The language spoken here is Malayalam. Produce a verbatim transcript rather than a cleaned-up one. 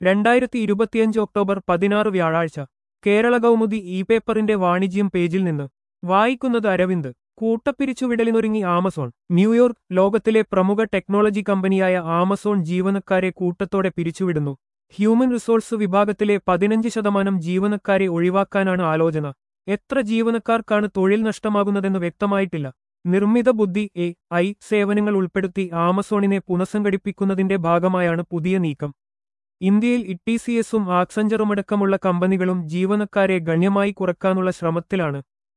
രണ്ടായിരത്തി ഇരുപത്തിയഞ്ച് ഒക്ടോബർ പതിനാറ് വ്യാഴാഴ്ച കേരള കൗമുദി ഇ പേപ്പറിന്റെ വാണിജ്യം പേജിൽ നിന്ന് വായിക്കുന്നത് അരവിന്ദ്. കൂട്ടപ്പിരിച്ചുവിടലിനൊരുങ്ങി ആമസോൺ. ന്യൂയോർക്ക്. ലോകത്തിലെ പ്രമുഖ ടെക്നോളജി കമ്പനിയായ ആമസോൺ ജീവനക്കാരെ കൂട്ടത്തോടെ പിരിച്ചുവിടുന്നു. ഹ്യൂമൻ റിസോഴ്സ് വിഭാഗത്തിലെ പതിനഞ്ച് ശതമാനം ജീവനക്കാരെ ഒഴിവാക്കാനാണ് ആലോചന. എത്ര ജീവനക്കാർക്കാണ് തൊഴിൽ നഷ്ടമാകുന്നതെന്ന് വ്യക്തമായിട്ടില്ല. നിർമ്മിത ബുദ്ധി എ ഐ സേവനങ്ങൾ ഉൾപ്പെടുത്തി ആമസോണിനെ പുനഃസംഘടിപ്പിക്കുന്നതിന്റെ ഭാഗമായാണ് പുതിയ നീക്കം. ഇന്ത്യയിൽ ഇ ടി സി എസും ആക്സഞ്ചറുമടക്കമുള്ള കമ്പനികളും ജീവനക്കാരെ ഗണ്യമായി കുറക്കാനുള്ള ശ്രമത്തിലാണ്.